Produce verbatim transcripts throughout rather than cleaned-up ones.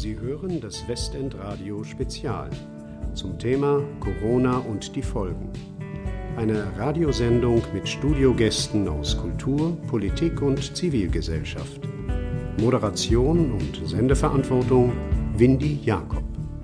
Sie hören das Westend-Radio Spezial zum Thema Corona und die Folgen. Eine Radiosendung mit Studiogästen aus Kultur, Politik und Zivilgesellschaft. Moderation und Sendeverantwortung Windy Jakob.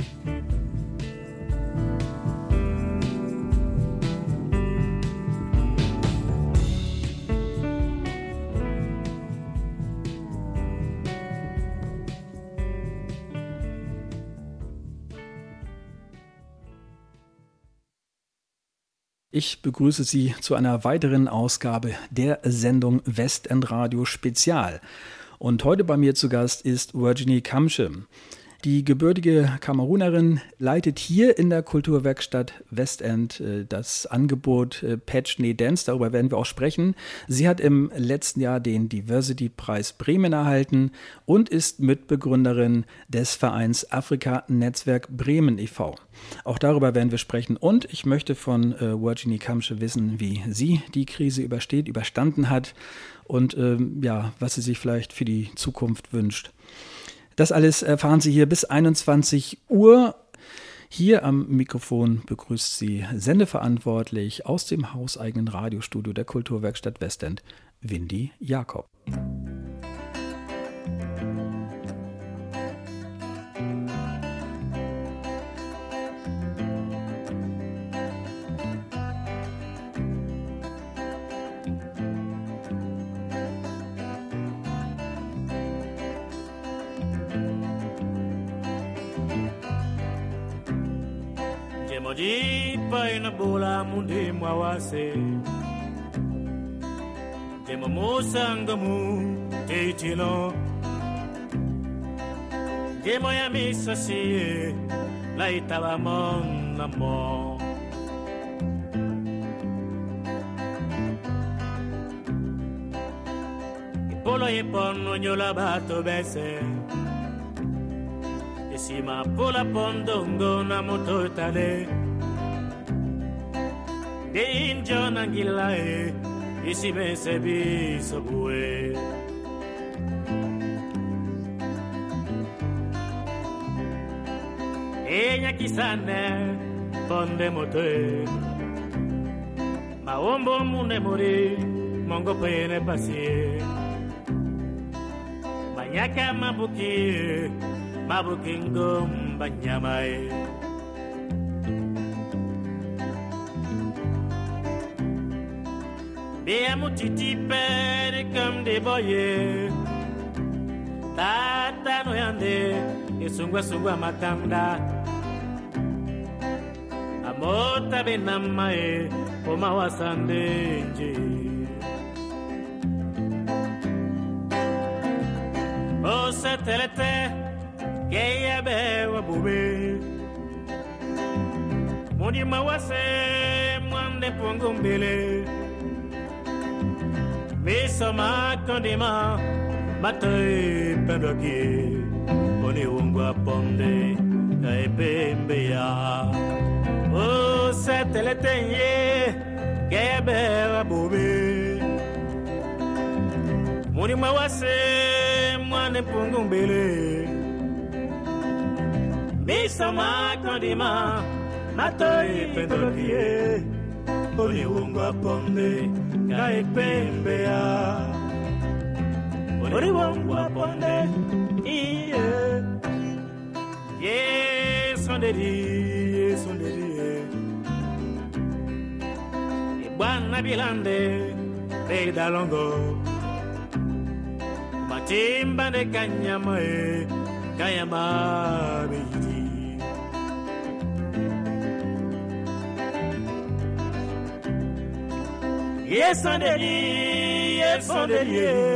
Ich begrüße Sie zu einer weiteren Ausgabe der Sendung Westend-Radio Spezial. Und heute bei mir zu Gast ist Virginie Kamsche. Die gebürtige Kamerunerin leitet hier in der Kulturwerkstatt Westend äh, das Angebot äh, Patchney Dance. Darüber werden wir auch sprechen. Sie hat im letzten Jahr den Diversity-Preis Bremen erhalten und ist Mitbegründerin des Vereins Afrika-Netzwerk Bremen e V Auch darüber werden wir sprechen. Und ich möchte von äh, Virginie Kamsche wissen, wie sie die Krise übersteht, überstanden hat und ähm, ja, was sie sich vielleicht für die Zukunft wünscht. Das alles erfahren Sie hier bis einundzwanzig Uhr. Hier am Mikrofon begrüßt Sie sendeverantwortlich aus dem hauseigenen Radiostudio der Kulturwerkstatt Westend, Windy Jakob. Modi pa ina bola mundi mwawase Demo musangamu teitino Demo ya misasi la itaba mon namo Ipolo ipono nyola bato bese Sima pola pondongo na moto tale De injo nangila e Isi me sebi sobue Enya kisane Ponde moto e Maombo mune mori Mongo pene pasie Manyaka mabuki Mabukingo mbanyamae Bea mutiti pere comme des boyers Tata no yande Esungwa sungwa matanda Amota benamae Oma wasande nje O setelete Geya bewa bube Mundi mawase Mwande pongumbele Miso makondima Matoi pendoki Oni ungwa ponde Kaipembe ya O seteletenye Geya bewa bube Mundi mawase Mwande pongumbele Misa makondima Matoi pendokie Oni ungwa ponde Kai pembe ya Oni ungwa ponde Iye Ye sonderi Ye sonderi Ibwana bilande Peda longo Matimba de kanyama e Kanyama beiti Yes, on the yes, on the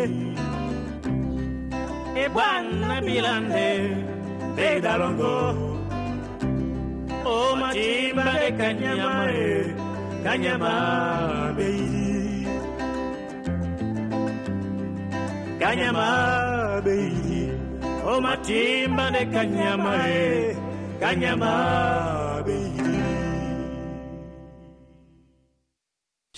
E buona bilande, Peda longo. O matimba de kanyama e Kanyama beiti Kanyama beiti O matimba de kanyama e Kanyama beiti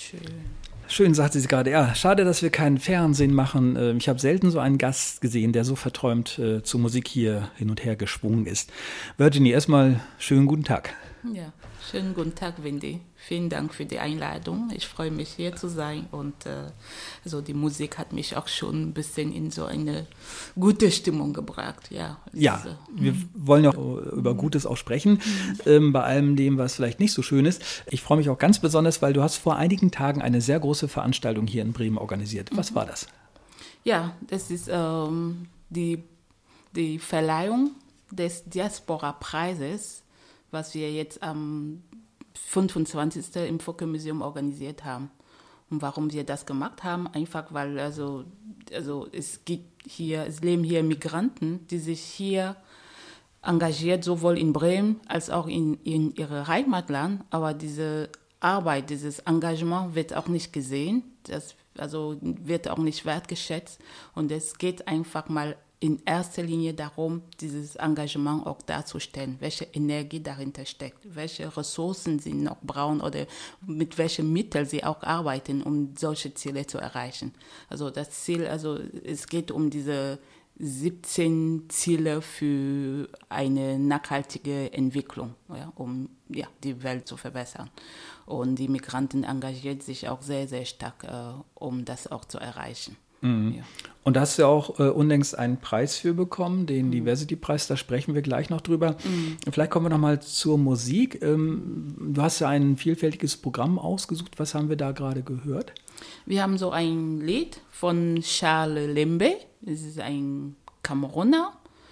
Schön. Schön, sagte sie gerade. Ja, schade, dass wir kein Fernsehen machen. Ich habe selten so einen Gast gesehen, der so verträumt äh, zur Musik hier hin und her geschwungen ist. Virginie, erstmal schönen guten Tag. Ja, schönen guten Tag, Wendy. Vielen Dank für die Einladung. Ich freue mich, hier zu sein. Und äh, also die Musik hat mich auch schon ein bisschen in so eine gute Stimmung gebracht. Ja, ja ist, äh, wir m- wollen ja auch über Gutes auch sprechen, mhm. ähm, bei allem dem, was vielleicht nicht so schön ist. Ich freue mich auch ganz besonders, weil du hast vor einigen Tagen eine sehr große Veranstaltung hier in Bremen organisiert. Was mhm. war das? Ja, das ist ähm, die, die Verleihung des Diaspora-Preises, was wir jetzt am fünfundzwanzigsten im Focke-Museum organisiert haben. Und warum wir das gemacht haben? Einfach, weil also, also es gibt hier, es leben hier Migranten, die sich hier engagiert, sowohl in Bremen als auch in, in ihre Heimatland. Aber diese Arbeit, dieses Engagement wird auch nicht gesehen, das also wird auch nicht wertgeschätzt. Und es geht einfach mal in erster Linie darum, dieses Engagement auch darzustellen, welche Energie dahinter steckt, welche Ressourcen sie noch brauchen oder mit welchen Mitteln sie auch arbeiten, um solche Ziele zu erreichen. Also das Ziel, also es geht um diese siebzehn Ziele für eine nachhaltige Entwicklung, ja, um ja, die Welt zu verbessern. Und die Migranten engagieren sich auch sehr, sehr stark, äh, um das auch zu erreichen. Mhm. Ja. Und da hast du ja auch äh, unlängst einen Preis für bekommen, den mhm. Diversity-Preis, da sprechen wir gleich noch drüber. Mhm. Vielleicht kommen wir noch mal zur Musik. Ähm, du hast ja ein vielfältiges Programm ausgesucht. Was haben wir da gerade gehört? Wir haben so ein Lied von Charles Lembe, das ist ein Kameruner.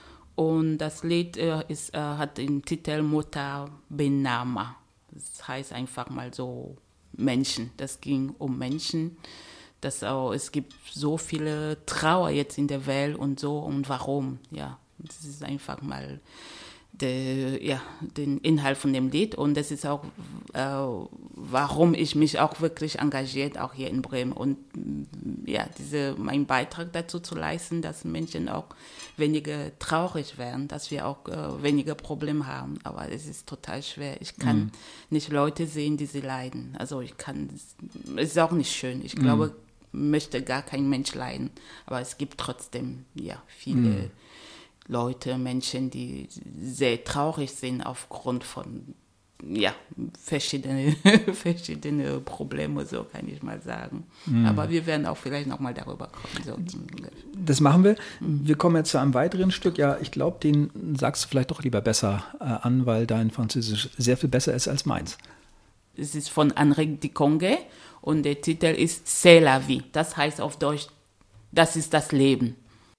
Und das Lied äh, ist, äh, hat den Titel Mota Benama. Das heißt einfach mal so Menschen. Das ging um Menschen. Das auch, es gibt so viele Trauer jetzt in der Welt und so und warum. Ja, das ist einfach mal der, ja, den Inhalt von dem Lied und das ist auch, äh, warum ich mich auch wirklich engagiert, auch hier in Bremen und ja, diese, meinen Beitrag dazu zu leisten, dass Menschen auch weniger traurig werden, dass wir auch äh, weniger Probleme haben, aber es ist total schwer. Ich kann mhm. nicht Leute sehen, die sie leiden. Also ich kann, es ist auch nicht schön. Ich glaube, mhm. möchte gar kein Mensch leiden, aber es gibt trotzdem ja viele mhm. Leute, Menschen, die sehr traurig sind aufgrund von ja, verschiedene, verschiedene Probleme, so kann ich mal sagen. Mhm. Aber wir werden auch vielleicht nochmal darüber kommen. So. Das machen wir. Wir kommen jetzt zu einem weiteren Stück. Ja, ich glaube, den sagst du vielleicht doch lieber besser äh, an, weil dein Französisch sehr viel besser ist als meins. Es ist von Henri Dikonge und der Titel ist C'est la vie. Das heißt auf Deutsch, das ist das Leben.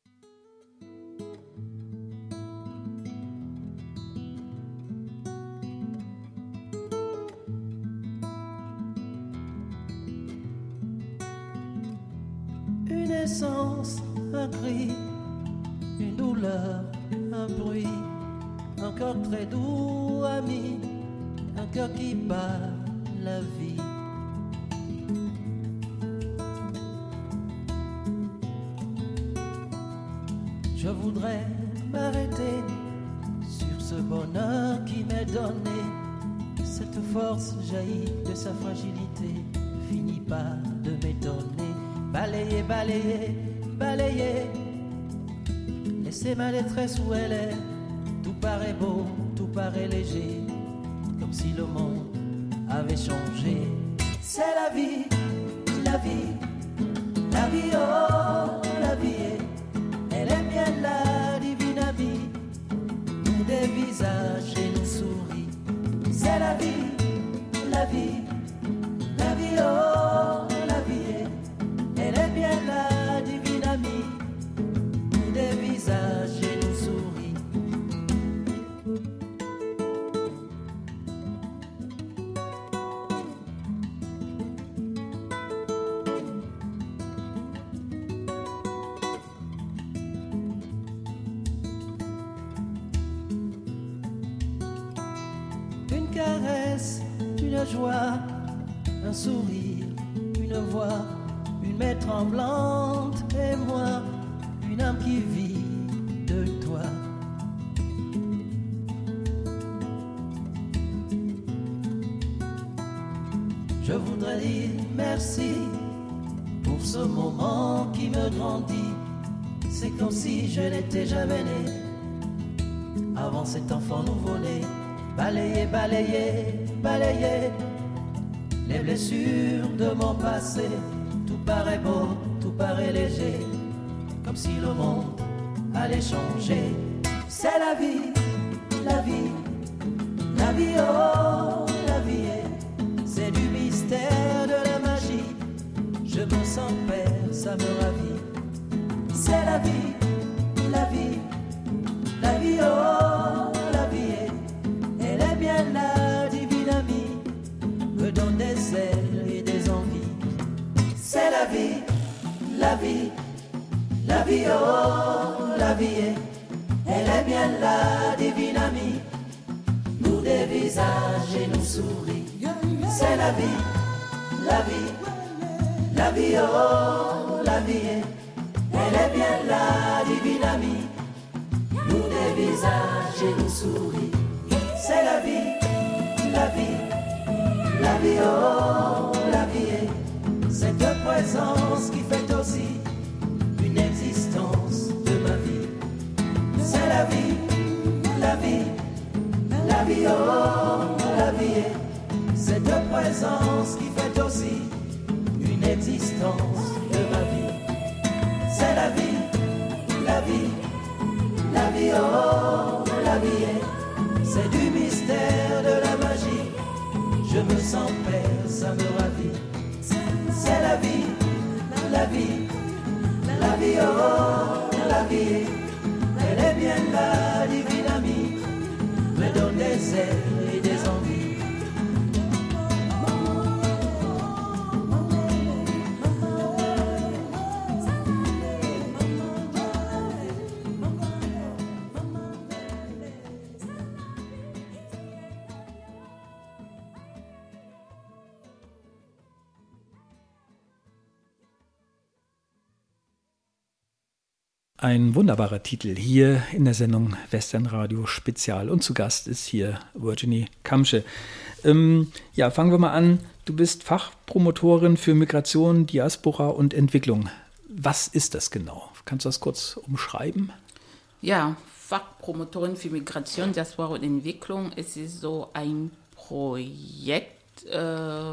Une essence, un cri, une douleur, un bruit, un corps très doux, ami, un cœur qui bat la vie. Je voudrais m'arrêter sur ce bonheur qui m'est donné. Cette force jaillit de sa fragilité, finit par de m'étonner. Balayer, balayer, balayer, laisser ma détresse où elle est. Tout paraît beau, tout paraît léger, comme si le monde avait changé. C'est la vie, la vie, la vie, oh, la vie, elle est bien la divine amie, nous des visages et nous souris. C'est la vie, la vie, la vie, oh, la vie, elle est bien la divine amie, nous des visages et nous souris. Une caresse, une joie, un sourire, une voix, une main tremblante et moi, une âme qui vit de toi. Je voudrais dire merci pour ce moment qui me grandit. C'est comme si je n'étais jamais né. Avant cet enfant nouveau-né, balayer, balayer, balayer les blessures de mon passé. Tout paraît beau, tout paraît léger, comme si le monde allait changer. C'est la vie, la vie, la vie, oh, la vie est. C'est du mystère, de la magie. Je me sens père, ça me ravit. C'est la vie, la vie, la vie, oh, la vie est. Elle est bien là, divine amie, me donne des ailes et des envies. C'est la vie, la vie, la vie, oh, la vie est. Elle est bien là, divine amie, nous dévisage et nous sourit. C'est la vie, la vie, la vie, oh, la vie est. Elle est bien là, divine amie, nous dévisage et nous sourit. C'est la vie, la vie, la vie, oh, la vie est. Cette présence qui fait aussi une existence de ma vie. C'est la vie, la vie, la vie, oh, la vie est. Cette présence qui fait aussi une existence de ma vie. C'est la vie, la vie, la vie, oh, la vie est. C'est du mystère, de la magie. Je me sens père, ça me ravit. C'est la vie, la vie, la vie, oh, la vie est. Elle est bien là, divine amie, me donne des ailes et des envies. Ein wunderbarer Titel hier in der Sendung Westernradio Spezial. Und zu Gast ist hier Virginie Kamsche. Ähm, ja, fangen wir mal an. Du bist Fachpromotorin für Migration, Diaspora und Entwicklung. Was ist das genau? Kannst du das kurz umschreiben? Ja, Fachpromotorin für Migration, Diaspora und Entwicklung. Es ist so ein Projekt, äh,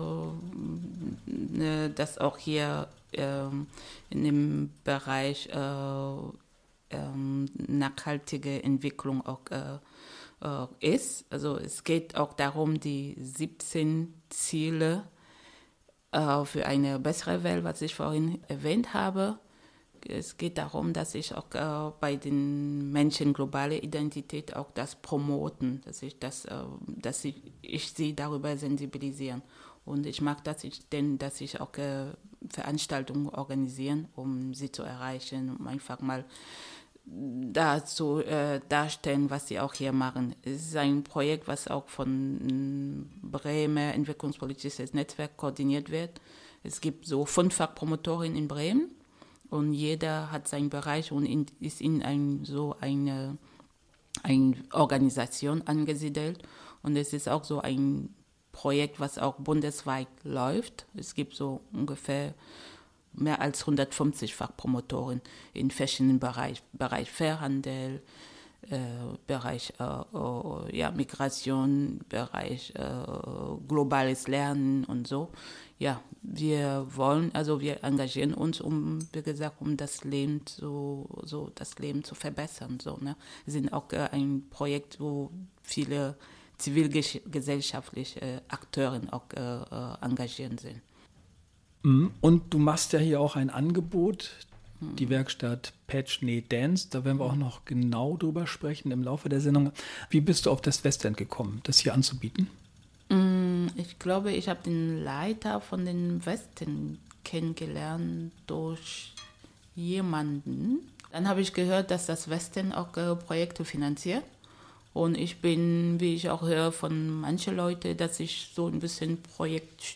das auch hier äh, in dem Bereich äh, äh, nachhaltige Entwicklung auch äh, äh, ist. Also es geht auch darum, die siebzehn Ziele äh, für eine bessere Welt, was ich vorhin erwähnt habe. Es geht darum, dass ich auch äh, bei den Menschen globale Identität auch das promoten, dass ich das, äh, dass ich, ich sie darüber sensibilisieren. Und ich mag das, ich, denn, dass ich auch äh, Veranstaltungen organisieren, um sie zu erreichen, um einfach mal dazu äh, darstellen, was sie auch hier machen. Es ist ein Projekt, was auch von Bremer Entwicklungspolitisches Netzwerk koordiniert wird. Es gibt so fünf Fachpromotorinnen in Bremen und jeder hat seinen Bereich und in, ist in ein, so eine, eine Organisation angesiedelt. Und es ist auch so ein Projekt, was auch bundesweit läuft. Es gibt so ungefähr mehr als hundertfünfzig Fachpromotoren in verschiedenen Bereichen, Bereich Fairhandel, äh, Bereich äh, äh, ja, Migration, Bereich äh, globales Lernen und so. Ja, wir wollen, also wir engagieren uns, um, wie gesagt, um das Leben zu, so das Leben zu verbessern. So, ne? Wir sind auch äh, ein Projekt, wo viele zivilgesellschaftliche Akteure auch äh, engagiert sind. Und du machst ja hier auch ein Angebot, die Werkstatt Patch Knee Dance. Da werden wir auch noch genau drüber sprechen im Laufe der Sendung. Wie bist du auf das Westend gekommen, das hier anzubieten? Ich glaube, ich habe den Leiter von den Westend kennengelernt durch jemanden. Dann habe ich gehört, dass das Westend auch äh, Projekte finanziert. Und ich bin, wie ich auch höre von manchen Leuten, dass ich so ein bisschen Projekt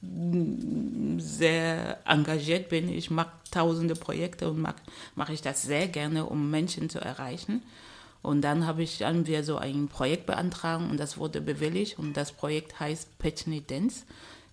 sehr engagiert bin. Ich mache tausende Projekte und mache mach ich das sehr gerne, um Menschen zu erreichen. Und dann habe ich haben wir so ein Projekt beantragt und das wurde bewilligt. Und das Projekt heißt Patch Knee Dance.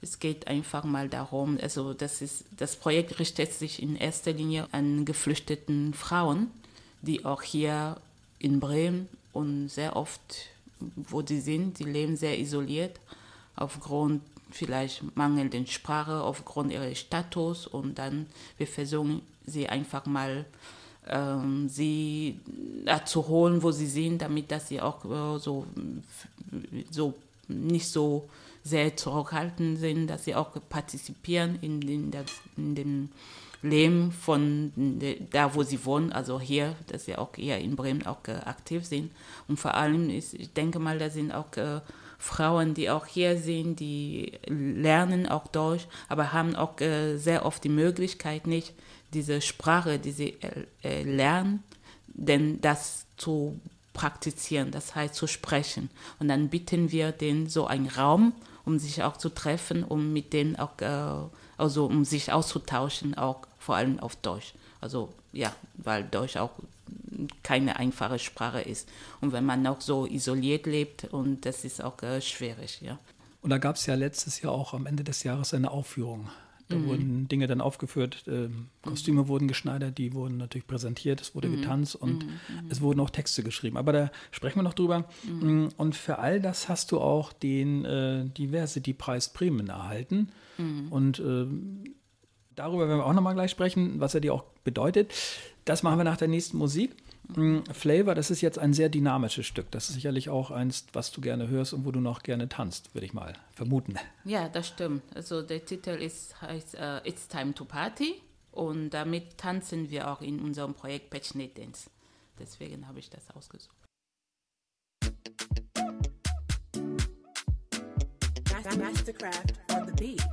Es geht einfach mal darum, also das, ist, das Projekt richtet sich in erster Linie an geflüchteten Frauen, die auch hier in Bremen und sehr oft, wo die sind, die leben sehr isoliert, aufgrund vielleicht mangelnden Sprache, aufgrund ihres Status, und dann wir versuchen sie einfach mal ähm, sie äh, zu holen, wo sie sind, damit dass sie auch äh, so, so nicht so sehr zurückhaltend sind, dass sie auch partizipieren in, in, das, in dem Leben von da, wo sie wohnen, also hier, dass sie auch hier in Bremen auch äh, aktiv sind. Und vor allem, ist, ich denke mal, da sind auch äh, Frauen, die auch hier sind, die lernen auch Deutsch, aber haben auch äh, sehr oft die Möglichkeit nicht, diese Sprache, die sie äh, lernen, denn das zu praktizieren, das heißt zu sprechen. Und dann bieten wir denen so einen Raum, um sich auch zu treffen, um mit denen auch, äh, also um sich auszutauschen, auch vor allem auf Deutsch. Also ja, weil Deutsch auch keine einfache Sprache ist. Und wenn man auch so isoliert lebt, und das ist auch äh, schwierig, ja. Und da gab es ja letztes Jahr auch am Ende des Jahres eine Aufführung. Da mhm. wurden Dinge dann aufgeführt, äh, Kostüme mhm. wurden geschneidert, die wurden natürlich präsentiert, es wurde mhm. getanzt und mhm. es wurden auch Texte geschrieben. Aber da sprechen wir noch drüber. Mhm. Und für all das hast du auch den äh, Diversity-Preis Bremen erhalten. Mhm. Und äh, darüber werden wir auch nochmal gleich sprechen, was er dir auch bedeutet. Das machen wir nach der nächsten Musik. Mhm. Flavor, das ist jetzt ein sehr dynamisches Stück. Das ist sicherlich auch eins, was du gerne hörst und wo du noch gerne tanzt, würde ich mal vermuten. Ja, das stimmt. Also der Titel ist, heißt uh, It's Time to Party, und damit tanzen wir auch in unserem Projekt Passionate Dance. Deswegen habe ich das ausgesucht. Mastercraft on the beat.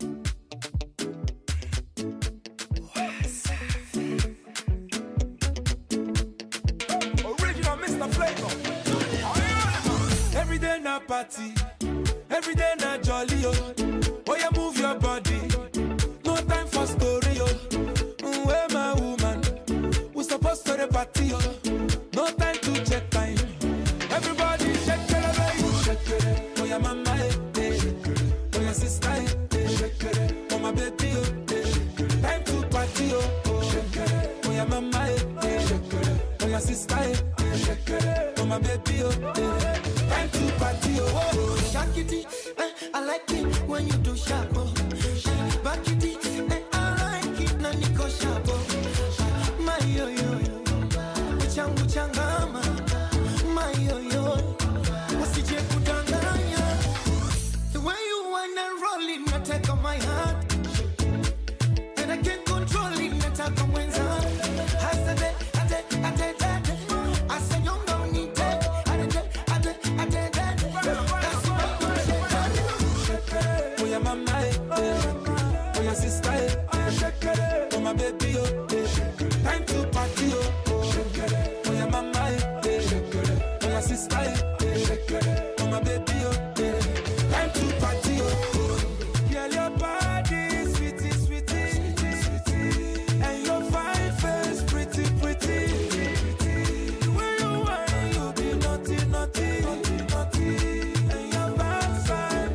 Every day na party, every day na jolly, oh. Oh, you move your body, no time for story, oh. Mm, where my woman, we supposed to the party, oh. No time to check time. Everybody shake it, baby, shake it. Oh, your mama, eh, eh. Oh, your sister, eh, shake it. Oh, my baby, oh, eh. Time to party, oh, oh. Shake it. Oh, your mama, eh, eh. Shake it. Oh, your sister, eh, shake it. Oh, my baby, oh, eh. Time to party, oh, oh. Shakity, eh, I like it when you do sharp, oh. Bakity, eh, I like it na niko sharp, oh. My yo yo, uchangu changama. My yo yo, usije kudanganya. The way you wanna roll it, na take on my heart. And I can't control it, na take on my heart. Hasade, ade, ade, ade. I say you don't need it. Ade, ade, ade, ade. That's what oh, your mama, eh, oh, your sister, eh, oh, my baby, oh, eh. Time to party, oh, oh, your mama, eh, oh, your sister, eh, oh, my baby, oh, eh. Time to party, oh, girl, your body, sweetie, sweetie, sweetie, and your fine face, pretty, pretty, the way you whine, you be naughty, naughty, naughty, and your backside,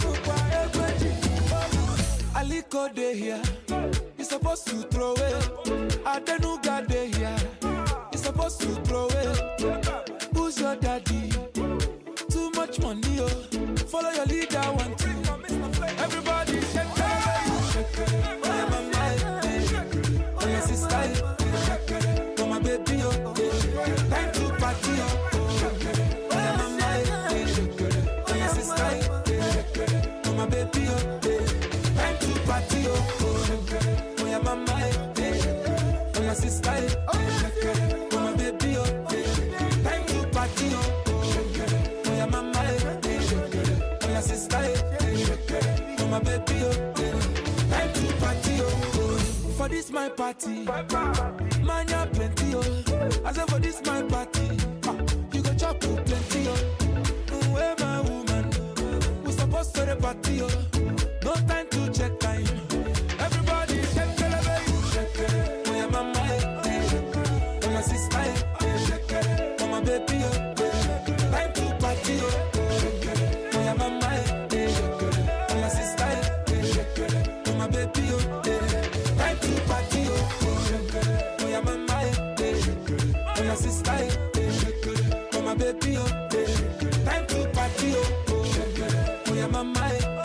Aliko de here, you supposed to throw it. Adenuga de here, you supposed to throw it. Who's your daddy? Too much money, oh. Follow your leader, one two. Everybody shake it, shake it. Oh, your mama, eh. Oh, your sister, eh. Oh, my baby, oh. Time to party, oh. Oh, your mama, eh. Oh, your sister, eh. Oh, my baby, oh. Time to party, oh. Oh, your mama, eh. Oh, your sister, eh. Oh, my baby, oh. Time to party, oh. Oh, your mama, eh. Oh, your sister, eh. Oh, my baby, oh. Time to party, oh. For this my party, man, you plenty, oh. I say for this my party, you go chop plenty, oh. Where my woman, we supposed to the party, oh. No time to check time. Everybody shake it, baby, shake it. Oh, your mama, eh. Oh, your sister, eh. Shake it. Oh, my baby, oh. Time to party, oh. Oh, your mama, eh. Oh, your sister, eh.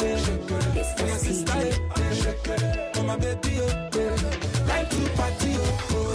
My sister, eh, oh my baby, oh, time to party, oh.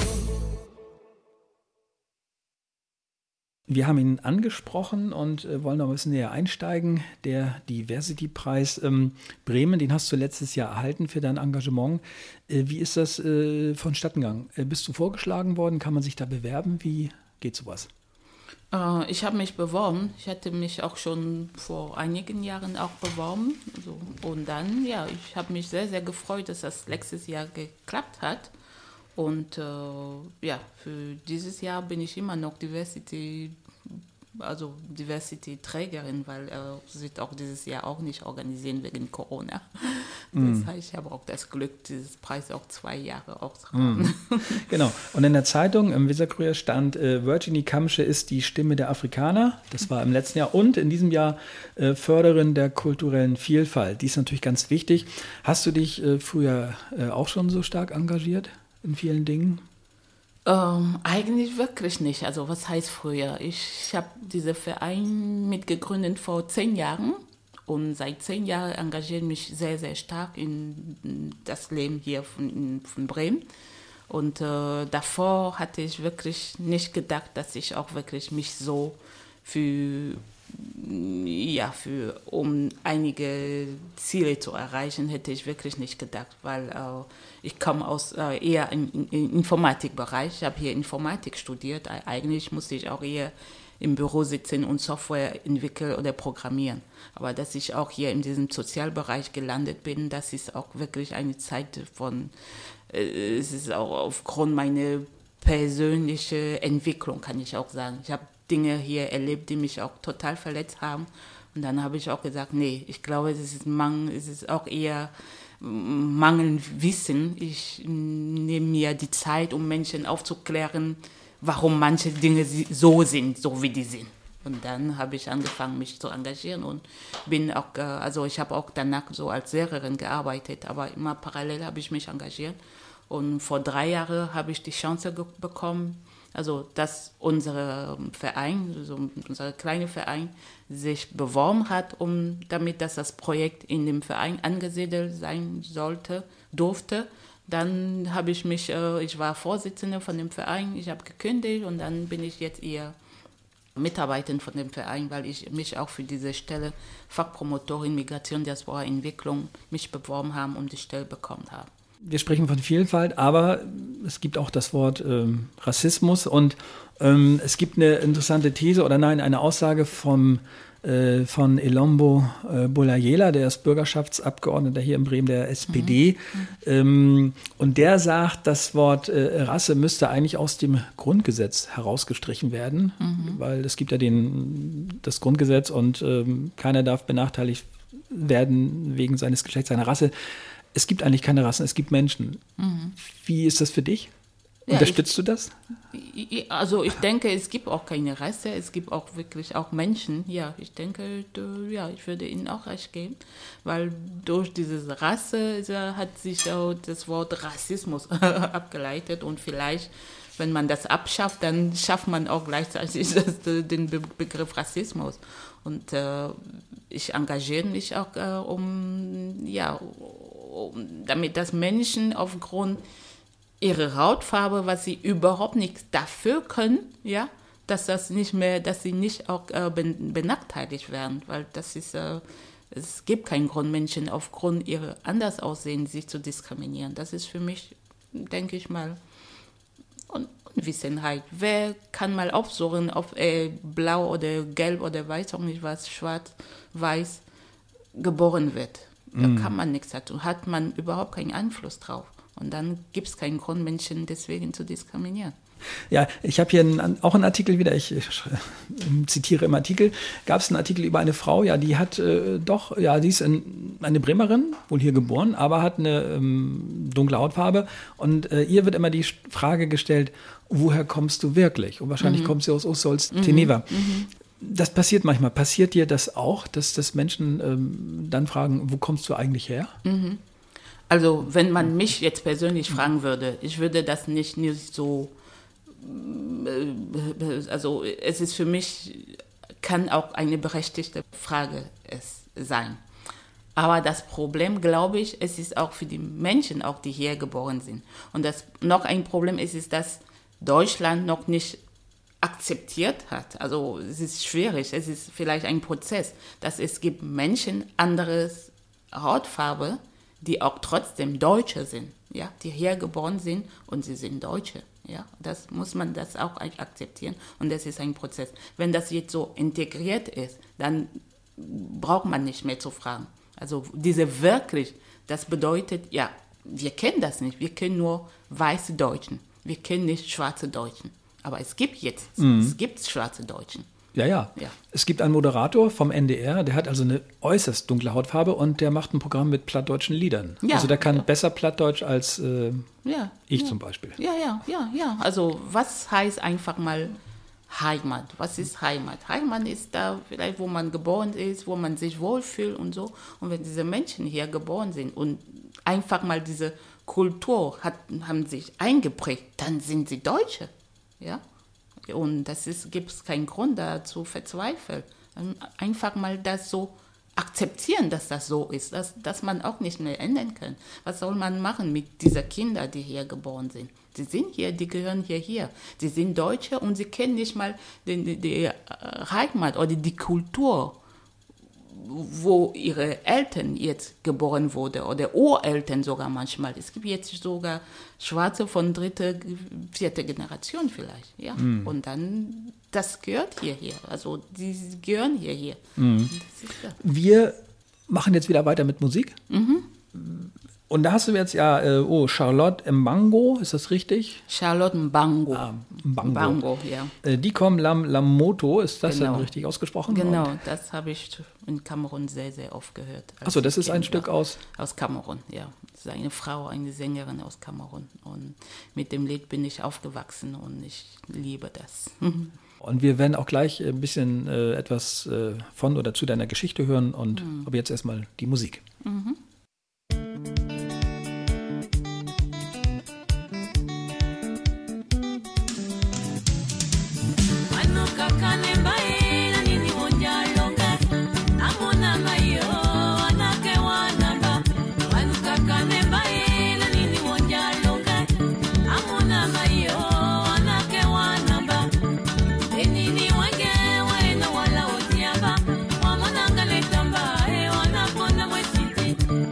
Wir haben ihn angesprochen und äh, wollen noch ein bisschen näher einsteigen. Der Diversity-Preis ähm, Bremen, den hast du letztes Jahr erhalten für dein Engagement. Äh, wie ist das äh, vonstattengegangen? Äh, bist du vorgeschlagen worden? Kann man sich da bewerben? Wie geht sowas? Äh, ich habe mich beworben. Ich hatte mich auch schon vor einigen Jahren auch beworben. Also, und dann, ja, ich habe mich sehr, sehr gefreut, dass das letztes Jahr geklappt hat. Und äh, ja, für dieses Jahr bin ich immer noch Diversity, also Diversity-Trägerin, weil äh, es wird auch dieses Jahr auch nicht organisieren wegen Corona. Das heißt, ich habe auch das Glück, dieses Preis auch zwei Jahre auch zu haben. Mm. Genau. Und in der Zeitung, im Weserkurier stand, äh, Virginie Kamsche ist die Stimme der Afrikaner. Das war im letzten Jahr. Und in diesem Jahr äh, Förderin der kulturellen Vielfalt. Die ist natürlich ganz wichtig. Hast du dich äh, früher äh, auch schon so stark engagiert in vielen Dingen? Ähm, eigentlich wirklich nicht. Also was heißt früher? Ich habe diesen Verein mitgegründet vor zehn Jahren und seit zehn Jahren engagiere ich mich sehr, sehr stark in das Leben hier von, von Bremen. Und äh, davor hatte ich wirklich nicht gedacht, dass ich auch wirklich mich so für, ja, für um einige Ziele zu erreichen, hätte ich wirklich nicht gedacht, weil äh, ich komme aus äh, eher im, im Informatikbereich. Ich habe hier Informatik studiert. Eigentlich musste ich auch eher im Büro sitzen und Software entwickeln oder programmieren. Aber dass ich auch hier in diesem Sozialbereich gelandet bin, das ist auch wirklich eine Zeit von, äh, es ist auch aufgrund meiner persönlichen Entwicklung, kann ich auch sagen. Ich habe Dinge hier erlebt, die mich auch total verletzt haben. Und dann habe ich auch gesagt, nee, ich glaube, es ist, Mangel, es ist auch eher mangelndes Wissen. Ich nehme mir die Zeit, um Menschen aufzuklären, warum manche Dinge so sind, so wie die sind. Und dann habe ich angefangen, mich zu engagieren und bin auch, also ich habe auch danach so als Lehrerin gearbeitet, aber immer parallel habe ich mich engagiert. Und vor drei Jahren habe ich die Chance ge- bekommen, also dass unser Verein, also unser kleiner Verein, sich beworben hat, um damit, dass das Projekt in dem Verein angesiedelt sein sollte, durfte. Dann habe ich mich, äh, ich war Vorsitzende von dem Verein, ich habe gekündigt und dann bin ich jetzt eher Mitarbeiterin von dem Verein, weil ich mich auch für diese Stelle Fachpromotorin Migration, Diaspora, Entwicklung mich beworben habe und die Stelle bekommen habe. Wir sprechen von Vielfalt, aber es gibt auch das Wort ähm, Rassismus und ähm, es gibt eine interessante These oder nein, eine Aussage vom, äh, von Elombo äh, Bolayela, der ist Bürgerschaftsabgeordneter hier in Bremen der S P D. Mhm. Ähm, und der sagt, das Wort äh, Rasse müsste eigentlich aus dem Grundgesetz herausgestrichen werden, mhm. weil es gibt ja den, das Grundgesetz und ähm, keiner darf benachteiligt werden wegen seines Geschlechts, seiner Rasse. Es gibt eigentlich keine Rassen, es gibt Menschen. Mhm. Wie ist das für dich? Ja, Unterstützt ich, du das? Also ich denke, es gibt auch keine Rasse, es gibt auch wirklich auch Menschen. Ja, ich denke, ja, ich würde ihnen auch recht geben, weil durch diese Rasse hat sich auch das Wort Rassismus abgeleitet und vielleicht, wenn man das abschafft, dann schafft man auch gleichzeitig das, den Be- Begriff Rassismus. Und äh, ich engagiere mich auch äh, um, ja, um, damit das Menschen aufgrund ihrer Hautfarbe, was sie überhaupt nicht dafür können, ja, dass das nicht mehr, dass sie nicht auch äh, benachteiligt werden, weil das ist, äh, es gibt keinen Grund, Menschen aufgrund ihrer Andersaussehen sich zu diskriminieren. Das ist für mich, denke ich mal, Un- Unwissenheit. Wer kann mal aufsuchen, ob er blau oder gelb oder weiß auch nicht was, schwarz, weiß geboren wird? Da mm. kann man nichts dazu, hat man überhaupt keinen Einfluss drauf. Und dann gibt es keinen Grund, Menschen deswegen zu diskriminieren. Ja, ich habe hier einen, auch einen Artikel wieder, ich, ich zitiere im Artikel, gab es einen Artikel über eine Frau, ja, die hat äh, doch, ja, die ist in, eine Bremerin, wohl hier geboren, aber hat eine ähm, dunkle Hautfarbe und äh, ihr wird immer die Frage gestellt, woher kommst du wirklich? Und wahrscheinlich mhm. kommt sie aus Ostholz-Teneva. Mhm. Mhm. Das passiert manchmal. Passiert dir das auch, dass, dass Menschen ähm, dann fragen, wo kommst du eigentlich her? Mhm. Also wenn man mich jetzt persönlich fragen würde, ich würde das nicht, nicht so, also es ist für mich, kann auch eine berechtigte Frage es sein. Aber das Problem, glaube ich, es ist auch für die Menschen, auch die hier geboren sind. Und das noch ein Problem ist, ist, dass Deutschland noch nicht akzeptiert hat. Also es ist schwierig, es ist vielleicht ein Prozess, dass es gibt Menschen anderes Hautfarbe, die auch trotzdem Deutsche sind, ja, die hier geboren sind und sie sind Deutsche. Ja, das muss man das auch akzeptieren und das ist ein Prozess. Wenn das jetzt so integriert ist, dann braucht man nicht mehr zu fragen. Also diese wirklich, das bedeutet, ja, wir kennen das nicht, wir kennen nur weiße Deutschen, wir kennen nicht schwarze Deutschen. Aber es gibt jetzt, mhm. es gibt schwarze Deutschen. Ja, ja, ja. Es gibt einen Moderator vom N D R, der hat also eine äußerst dunkle Hautfarbe und der macht ein Programm mit plattdeutschen Liedern. Ja, also der kann ja. besser Plattdeutsch als äh, ja, ich ja. zum Beispiel. Ja, ja, ja, ja. Also was heißt einfach mal Heimat? Was ist Heimat? Heimat ist da vielleicht, wo man geboren ist, wo man sich wohlfühlt und so. Und wenn diese Menschen hier geboren sind und einfach mal diese Kultur hat, haben sich eingeprägt, dann sind sie Deutsche. Ja? Und das ist, gibt es keinen Grund da zu verzweifeln. Einfach mal das so akzeptieren, dass das so ist, dass, dass man auch nicht mehr ändern kann. Was soll man machen mit diesen Kindern, die hier geboren sind? Die sind hier, die gehören hierher. Die sind Deutsche und sie kennen nicht mal die, die, die Heimat oder die Kultur, wo ihre Eltern jetzt geboren wurden oder Ureltern sogar manchmal. Es gibt jetzt sogar Schwarze von dritter, vierter Generation vielleicht. Ja? Mm. Und dann, das gehört hierher. Also die gehören hierher. Mm. Wir machen jetzt wieder weiter mit Musik. Mhm. Und da hast du jetzt ja, äh, oh, Charlotte Mbango, ist das richtig? Charlotte Mbango. Ah, Mbango. Mbango, ja. Äh, die kommen Lam Lamoto, ist das genau. dann richtig ausgesprochen? Genau, Und das habe ich in Kamerun sehr, sehr oft gehört. Achso, das ist ein Stück aus? Aus Kamerun, ja. Das ist eine Frau, eine Sängerin aus Kamerun. Und mit dem Lied bin ich aufgewachsen und ich liebe das. Und wir werden auch gleich ein bisschen äh, etwas äh, von oder zu deiner Geschichte hören. Und mhm. aber jetzt erstmal die Musik. Mhm. Thank you.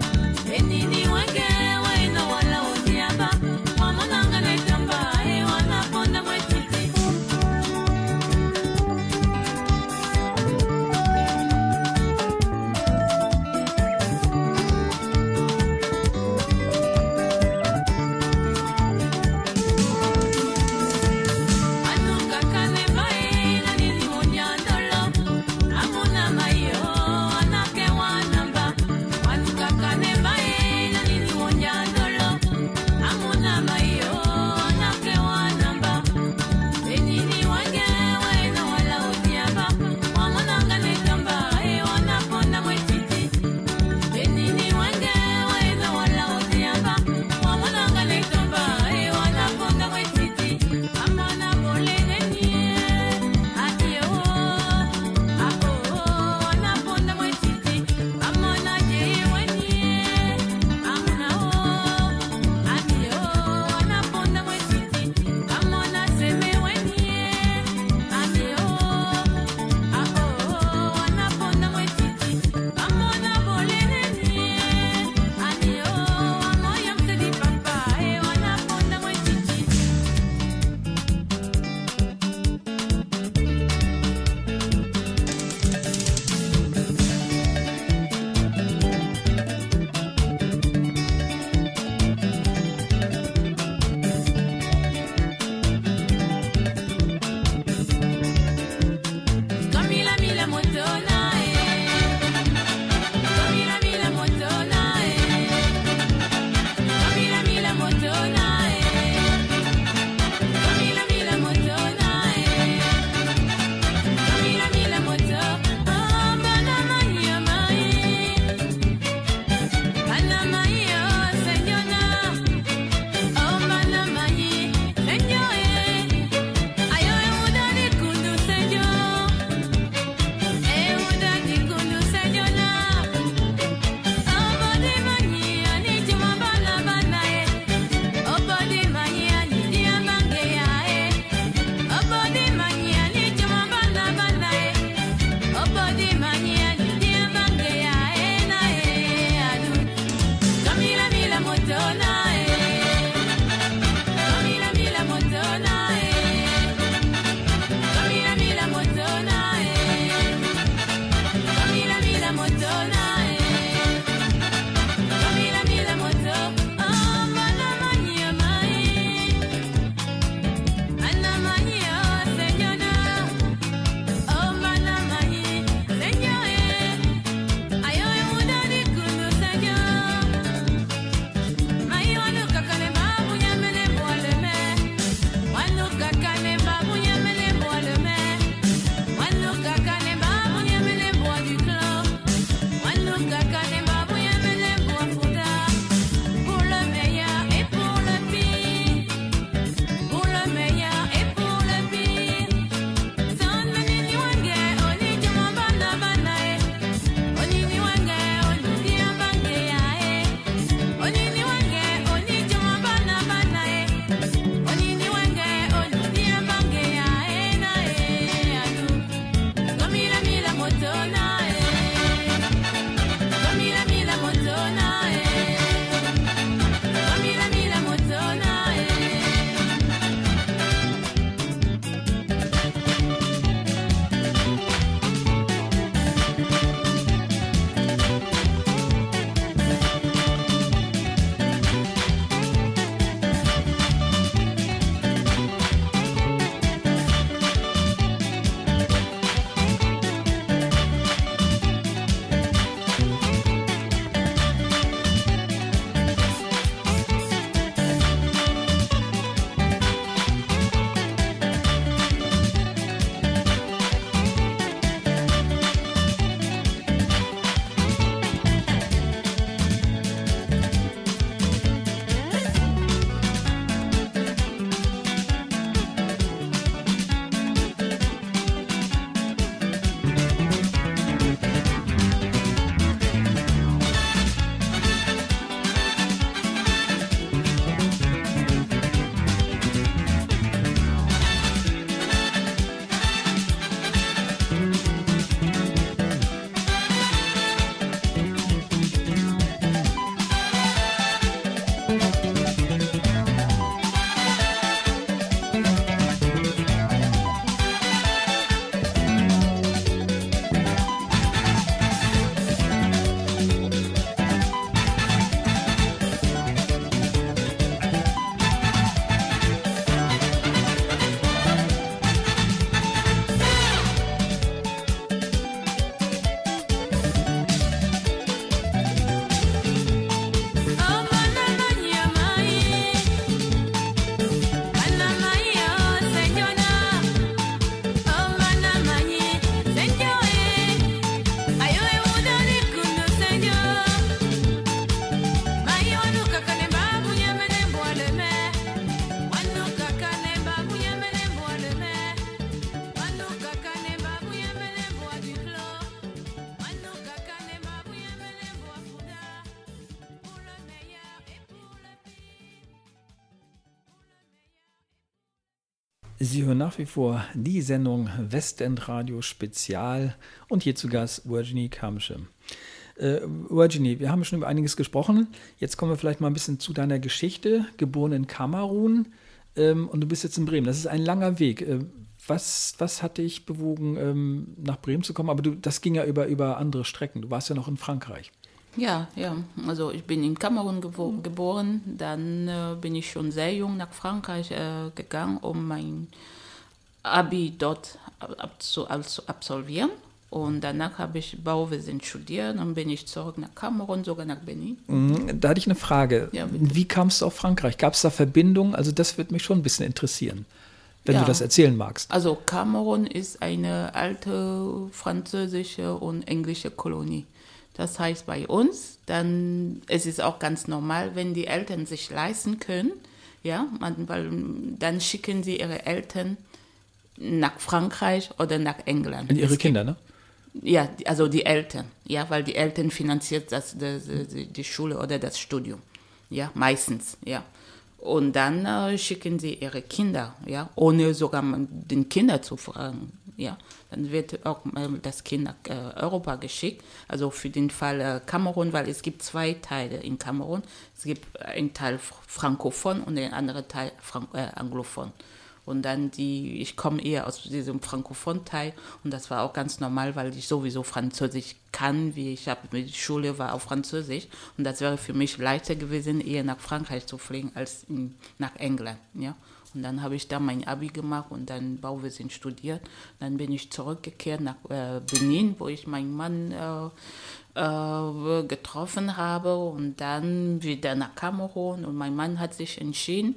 Sie hören nach wie vor die Sendung Westendradio Spezial und hier zu Gast Virginie Kamsche. Äh, Virginie, wir haben schon über einiges gesprochen. Jetzt kommen wir vielleicht mal ein bisschen zu deiner Geschichte. Geboren in Kamerun ähm, und du bist jetzt in Bremen. Das ist ein langer Weg. Äh, was, was hat dich bewogen, ähm, nach Bremen zu kommen? Aber du, das ging ja über, über andere Strecken. Du warst ja noch in Frankreich. Ja, ja. Also ich bin in Kamerun gewo- geboren. Dann äh, bin ich schon sehr jung nach Frankreich äh, gegangen, um mein Abi dort ab- zu, zu absolvieren. Und danach habe ich Bauwesen studiert, dann bin ich zurück nach Kamerun, sogar nach Benin. Da hatte ich eine Frage. Ja, wie kamst du auf Frankreich? Gab es da Verbindungen? Also das würde mich schon ein bisschen interessieren, wenn Ja. du das erzählen magst. Also Kamerun ist eine alte französische und englische Kolonie. Das heißt bei uns, dann es ist auch ganz normal, wenn die Eltern sich leisten können, ja, man, weil dann schicken sie ihre Eltern nach Frankreich oder nach England. Und ihre Es Kinder, ne? Ja, die- also die Eltern, ja, weil die Eltern finanziert das, die, die, die Schule oder das Studium, ja, meistens, ja. Und dann äh, schicken sie ihre Kinder, ja, ohne sogar mal den Kinder zu fragen, ja. Dann wird auch äh, das Kind nach äh, Europa geschickt, also für den Fall äh, Kamerun, weil es gibt zwei Teile in Kamerun. Es gibt einen Teil frankophon und den anderen Teil Frank- äh, anglophon. Und dann die, ich komme eher aus diesem Frankophon-Teil und das war auch ganz normal, weil ich sowieso Französisch kann, wie ich habe, die Schule war auf Französisch und das wäre für mich leichter gewesen, eher nach Frankreich zu fliegen als in, nach England, ja. Und dann habe ich da mein Abi gemacht und dann Bauwesen studiert. Dann bin ich zurückgekehrt nach äh, Benin, wo ich meinen Mann äh, äh, getroffen habe und dann wieder nach Kamerun und mein Mann hat sich entschieden,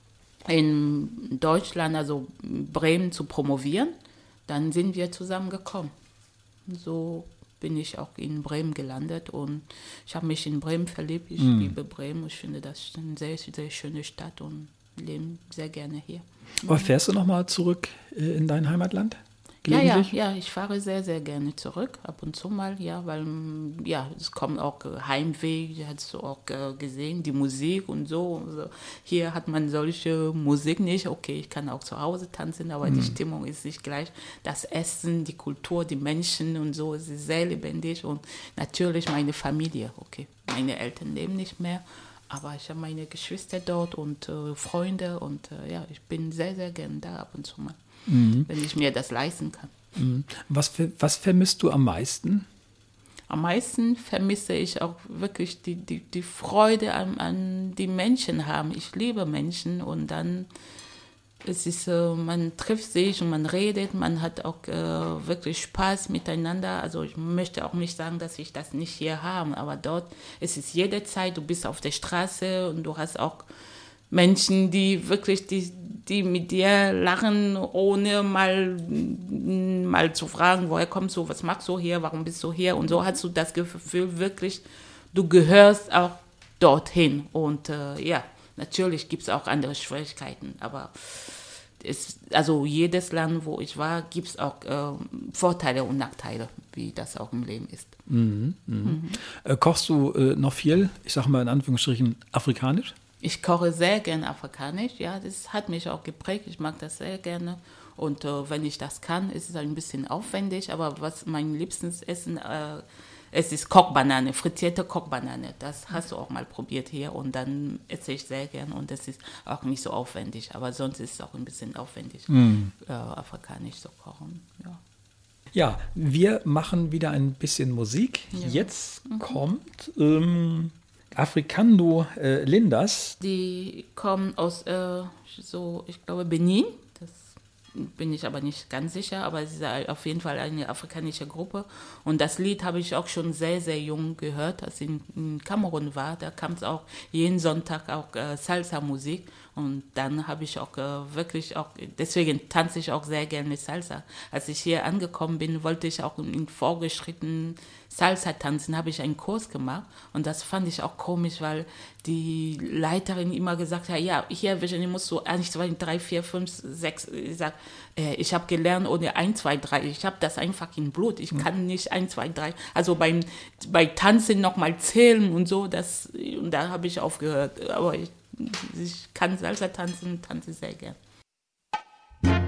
in Deutschland, also Bremen, zu promovieren. Dann sind wir zusammengekommen. So bin ich auch in Bremen gelandet und ich habe mich in Bremen verliebt. Ich Mhm. liebe Bremen. Ich finde, das ist eine sehr, sehr schöne Stadt und lebe sehr gerne hier. Aber fährst du nochmal zurück äh, in dein Heimatland? Ja, ja, Gelegentlich? ja, ich fahre sehr, sehr gerne zurück, ab und zu mal, ja, weil, mm, ja, es kommt auch äh, Heimweh, hast du auch äh, gesehen, die Musik und so. Also hier hat man solche Musik nicht, okay, ich kann auch zu Hause tanzen, aber die Stimmung ist nicht gleich. Das Essen, die Kultur, die Menschen und so, es ist sehr lebendig und natürlich meine Familie, okay, meine Eltern leben nicht mehr, aber ich habe meine Geschwister dort und äh, Freunde und äh, ja, ich bin sehr, sehr gerne da ab und zu mal. Wenn ich mir das leisten kann. Mhm. Was, ver- was vermisst du am meisten? Am meisten vermisse ich auch wirklich die, die, die Freude an, an die Menschen haben. Ich liebe Menschen und dann es ist, äh, man trifft sich und man redet, man hat auch äh, wirklich Spaß miteinander. Also ich möchte auch nicht sagen, dass ich das nicht hier habe, aber dort es ist jederzeit, du bist auf der Straße und du hast auch Menschen, die wirklich, die, die mit dir lachen, ohne mal, mal zu fragen, woher kommst du, was machst du hier, warum bist du hier? Und so hast du das Gefühl wirklich, du gehörst auch dorthin. Und äh, ja, natürlich gibt es auch andere Schwierigkeiten, aber es, also jedes Land, wo ich war, gibt es auch äh, Vorteile und Nachteile, wie das auch im Leben ist. Mhm. Mhm. Äh, kochst du äh, noch viel, ich sage mal in Anführungsstrichen, afrikanisch? Ich koche sehr gerne afrikanisch, ja, das hat mich auch geprägt, ich mag das sehr gerne und äh, wenn ich das kann, ist es ein bisschen aufwendig, aber was mein liebstes Essen, äh, es ist Kochbanane, frittierte Kochbanane, das hast du auch mal probiert hier und dann esse ich sehr gerne und das ist auch nicht so aufwendig, aber sonst ist es auch ein bisschen aufwendig, Mhm. äh, afrikanisch zu kochen, ja. Ja, wir machen wieder ein bisschen Musik. Ja. Jetzt kommt ähm, Africando äh, Lindas. Die kommen aus, äh, so, ich glaube, Benin. Das bin ich aber nicht ganz sicher, aber es ist auf jeden Fall eine afrikanische Gruppe. Und das Lied habe ich auch schon sehr, sehr jung gehört, als ich in, in Kamerun war. Da kam es auch jeden Sonntag auch äh, Salsa-Musik. Und dann habe ich auch äh, wirklich auch, deswegen tanze ich auch sehr gerne Salsa. Als ich hier angekommen bin, wollte ich auch in vorgeschrittenen Salsa tanzen, habe ich einen Kurs gemacht. Und das fand ich auch komisch, weil die Leiterin immer gesagt hat, ja, hier, Virginie, musst du eins, zwei, drei, vier, fünf, sechs. Ich sage, äh, ich habe gelernt ohne eins, zwei, drei. Ich habe das einfach in Blut. Ich kann nicht eins, zwei, drei. Also beim, bei Tanzen nochmal zählen und so. Das, und da habe ich aufgehört. Aber ich, ich kann Salsa tanzen, tanze sehr gern.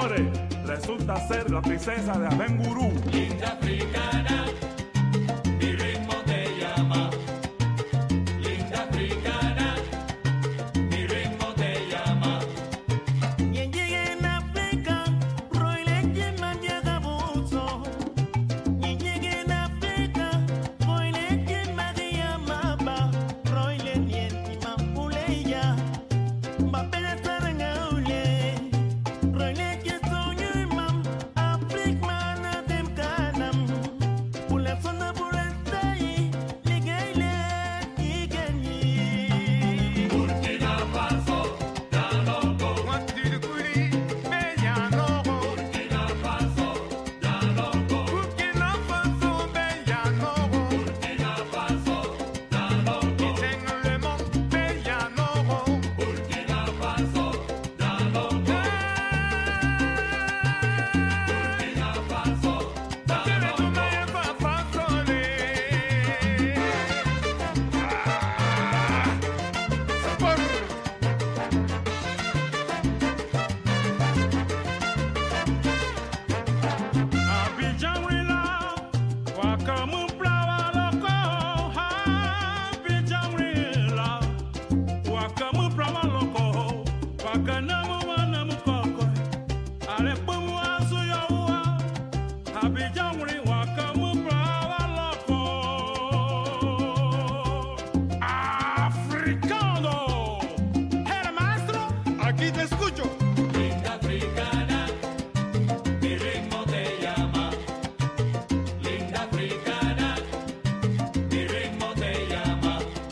señores, resulta ser la princesa de Abengourou. Linda africana, mi ritmo te llama. Linda africana, mi ritmo te llama. Y llegué en África, roile quien me llega buzo. Y llegué en África, roile quien me llamaba. Roile niente mampuleya, babela sarangaule. Roile que soy imam, afrikmana dem kanam. Pula sonda pula stay, ligaile igeni. Burkina Faso, ya loco. Guantiricuri, bella nogo. Burkina Faso, ya loco. Burkina Faso, bella nogo. Burkina Faso, ya loco. Dicen le monde, bella nogo. Burkina Faso, ya loco. Burkina Faso, ya Tiene tu loco. media fa fasole. Sabor. Abidjan wila, wakamu plawa loko. Abidjan wila, wakamu plawa loko. Wakanamu wanamu koko. Alepumu asu yawa. Abidjan wila, wakamu plawa loko. Africano. Hey, maestro, aquí te escucho. Linda africana, mi ritmo te llama. Linda africana, mi ritmo te llama.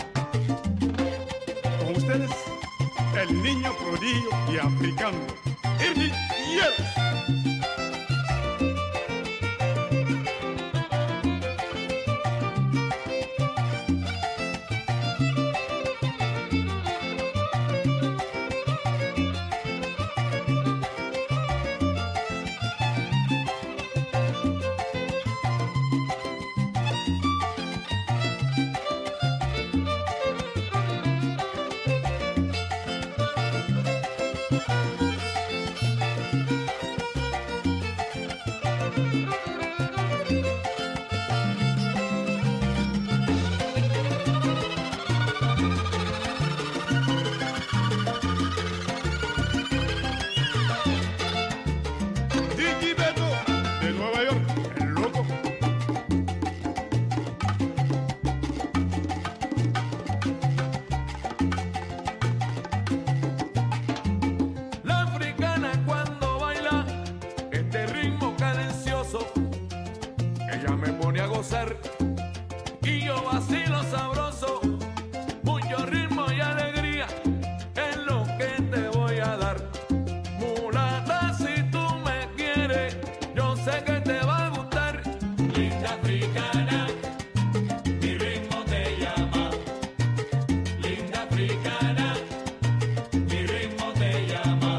Con ustedes, el niño prodigio y africano. Irni Yeros. Dicky Beto, de Nueva York, el loco. La africana cuando baila este ritmo cadencioso, ella me pone a gozar y yo vacilo sabroso. Mucho ritmo y alegría es lo que te voy a dar. Mulata, si tú me quieres, yo sé que te va a gustar. Linda africana, mi ritmo te llama. Linda africana, mi ritmo te llama.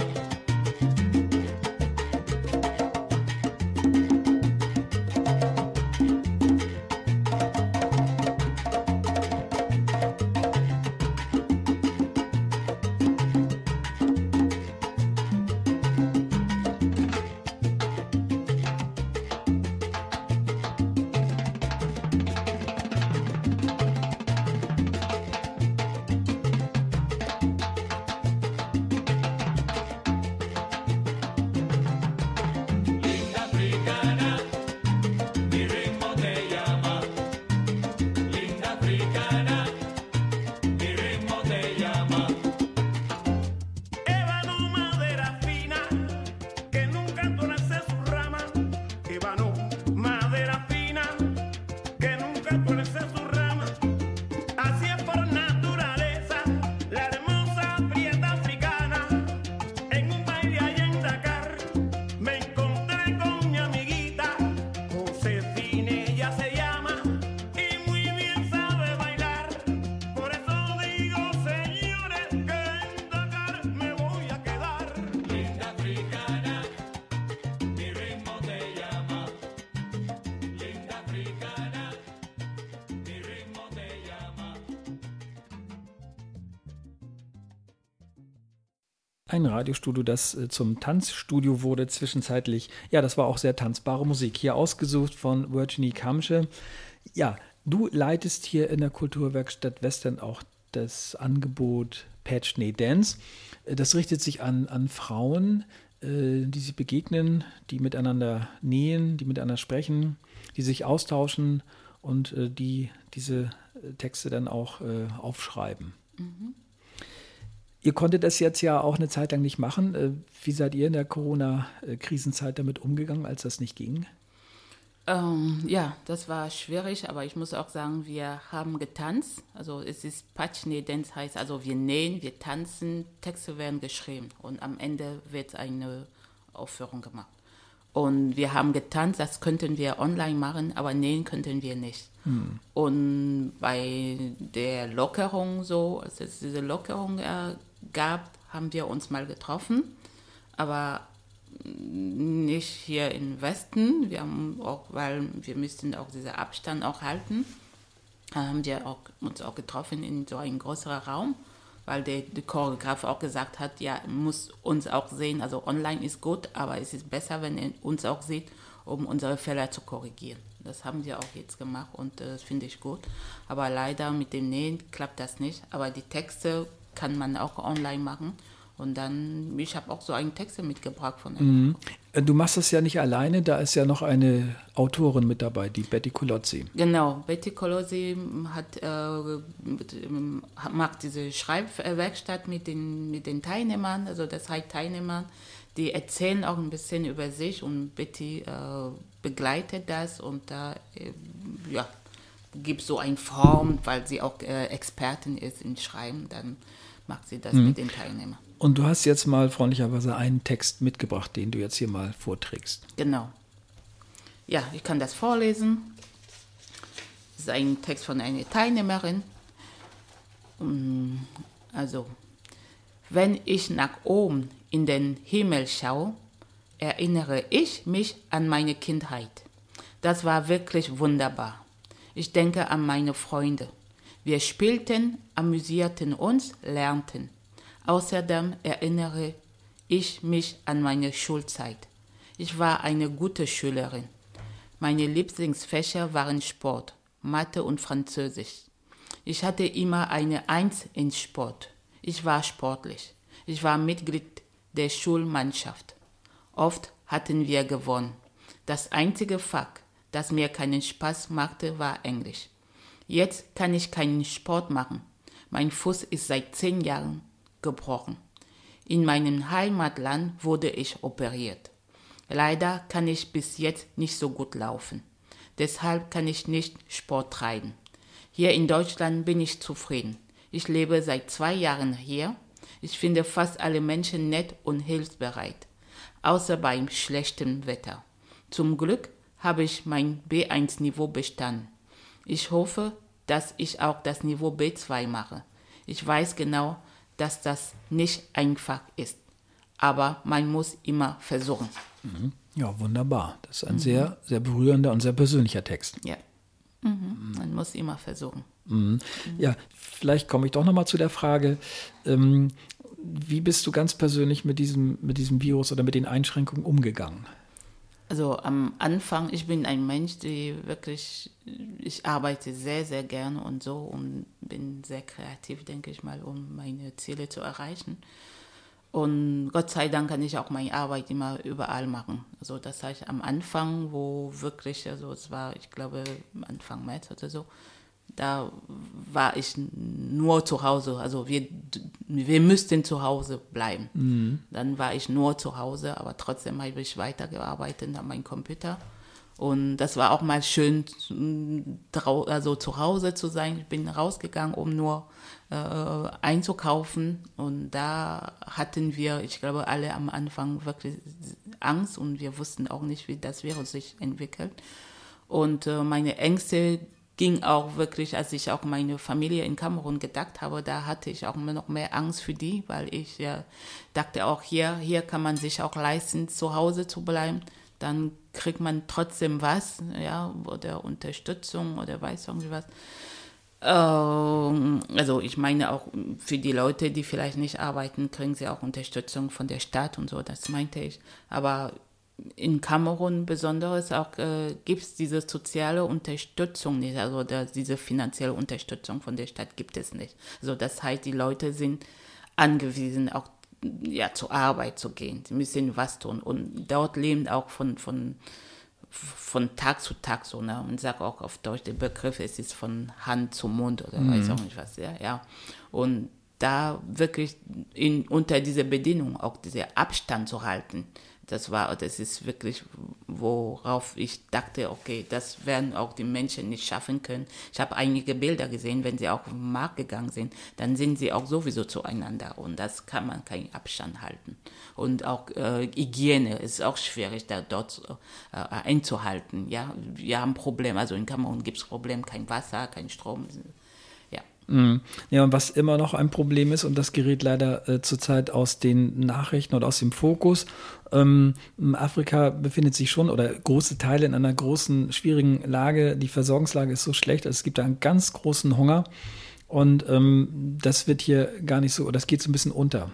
ein Radiostudio, das äh, zum Tanzstudio wurde zwischenzeitlich. Ja, das war auch sehr tanzbare Musik. Hier ausgesucht von Virginie Kamsche. Ja, du leitest hier in der Kulturwerkstatt Westend auch das Angebot Patch Knee Dance. Das richtet sich an, an Frauen, äh, die sich begegnen, die miteinander nähen, die miteinander sprechen, die sich austauschen und äh, die diese Texte dann auch äh, aufschreiben. Mhm. Ihr konntet das jetzt ja auch eine Zeit lang nicht machen. Äh, wie seid ihr in der Corona-Krisenzeit damit umgegangen, als das nicht ging? Ähm, ja, das war schwierig, aber ich muss auch sagen, wir haben getanzt. Also es ist Patch Knee Dance, heißt also wir nähen, wir tanzen, Texte werden geschrieben und am Ende wird eine Aufführung gemacht. Und wir haben getanzt, das könnten wir online machen, aber nähen könnten wir nicht. Hm. Und bei der Lockerung so, als es diese Lockerung äh, gab, haben wir uns mal getroffen, aber nicht hier im Westen. Wir haben auch, weil wir müssten auch diesen Abstand auch halten, haben wir auch, uns auch getroffen in so einem größeren Raum, weil der, der Choreograf auch gesagt hat, ja, muss uns auch sehen, also online ist gut, aber es ist besser, wenn er uns auch sieht, um unsere Fehler zu korrigieren. Das haben wir auch jetzt gemacht und äh, das finde ich gut. Aber leider mit dem Nähen klappt das nicht, aber die Texte kann man auch online machen. Und dann, ich habe auch so einen Text mitgebracht von ihm. Mhm. Du machst das ja nicht alleine, da ist ja noch eine Autorin mit dabei, die Betty Colozzi. Genau, Betty Colozzi hat, äh, macht diese Schreibwerkstatt mit den, mit den Teilnehmern, also das heißt Teilnehmern, die erzählen auch ein bisschen über sich und Betty äh, begleitet das und da äh, ja, gibt es so eine Form, weil sie auch äh, Expertin ist in Schreiben, dann macht sie das mhm. mit den Teilnehmern. Und du hast jetzt mal freundlicherweise einen Text mitgebracht, den du jetzt hier mal vorträgst. Genau. Ja, ich kann das vorlesen. Das ist ein Text von einer Teilnehmerin. Also, wenn ich nach oben in den Himmel schaue, erinnere ich mich an meine Kindheit. Das war wirklich wunderbar. Ich denke an meine Freunde. Wir spielten, amüsierten uns, lernten. Außerdem erinnere ich mich an meine Schulzeit. Ich war eine gute Schülerin. Meine Lieblingsfächer waren Sport, Mathe und Französisch. Ich hatte immer eine Eins in Sport. Ich war sportlich. Ich war Mitglied der Schulmannschaft. Oft hatten wir gewonnen. Das einzige Fach, das mir keinen Spaß machte, war Englisch. Jetzt kann ich keinen Sport machen. Mein Fuß ist seit zehn Jahren gebrochen. In meinem Heimatland wurde ich operiert. Leider kann ich bis jetzt nicht so gut laufen. Deshalb kann ich nicht Sport treiben. Hier in Deutschland bin ich zufrieden. Ich lebe seit zwei Jahren hier. Ich finde fast alle Menschen nett und hilfsbereit, außer beim schlechten Wetter. Zum Glück habe ich mein B eins Niveau bestanden. Ich hoffe, dass ich auch das Niveau B zwei mache. Ich weiß genau, dass das nicht einfach ist, aber man muss immer versuchen. Mhm. Ja, wunderbar. Das ist ein mhm. sehr, sehr berührender und sehr persönlicher Text. Ja, mhm. man muss immer versuchen. Mhm. Mhm. Ja, vielleicht komme ich doch nochmal zu der Frage, ähm, wie bist du ganz persönlich mit diesem, mit diesem Virus oder mit den Einschränkungen umgegangen? Also am Anfang, ich bin ein Mensch, der wirklich, ich arbeite sehr, sehr gerne und so und bin sehr kreativ, denke ich mal, um meine Ziele zu erreichen. Und Gott sei Dank kann ich auch meine Arbeit immer überall machen. Also das heißt, am Anfang, wo wirklich, also es war, ich glaube, Anfang März oder so, da war ich nur zu Hause. Also wir, wir müssten zu Hause bleiben. Mhm. Dann war ich nur zu Hause, aber trotzdem habe ich weitergearbeitet an meinem Computer. Und das war auch mal schön, also zu Hause zu sein. Ich bin rausgegangen, um nur äh, einzukaufen. Und da hatten wir, ich glaube, alle am Anfang wirklich Angst. Und wir wussten auch nicht, wie das Virus sich entwickelt. Und äh, meine Ängste ging auch wirklich, als ich auch meine Familie in Kamerun gedacht habe, da hatte ich auch noch mehr Angst für die, weil ich ja dachte auch, hier, hier kann man sich auch leisten, zu Hause zu bleiben. Dann kriegt man trotzdem was, ja, oder Unterstützung oder weiß irgendwie was. Ähm, also ich meine auch für die Leute, die vielleicht nicht arbeiten, kriegen sie auch Unterstützung von der Stadt und so, das meinte ich. Aber in Kamerun besonders auch äh, gibt es diese soziale Unterstützung nicht, also da, diese finanzielle Unterstützung von der Stadt gibt es nicht. Also das heißt, die Leute sind angewiesen, auch ja, zur Arbeit zu gehen, sie müssen was tun und dort leben auch von, von, von Tag zu Tag so, ne? Und sage auch auf Deutsch, der Begriff, es ist von Hand zu Mund oder mhm. weiß auch nicht was, ja, ja. Und da wirklich in, unter dieser Bedingung auch diesen Abstand zu halten, das war, das ist wirklich, worauf ich dachte, okay, das werden auch die Menschen nicht schaffen können. Ich habe einige Bilder gesehen, wenn sie auch auf den Markt gegangen sind, dann sind sie auch sowieso zueinander und das kann man keinen Abstand halten. Und auch äh, Hygiene ist auch schwierig, da dort äh, einzuhalten. Ja, wir haben Probleme, also in Kamerun gibt es Probleme, kein Wasser, kein Strom. Ja, und was immer noch ein Problem ist, und das gerät leider äh, zurzeit aus den Nachrichten oder aus dem Fokus, ähm, Afrika befindet sich schon, oder große Teile in einer großen, schwierigen Lage, die Versorgungslage ist so schlecht, also es gibt da einen ganz großen Hunger und ähm, das wird hier gar nicht so, das geht so ein bisschen unter.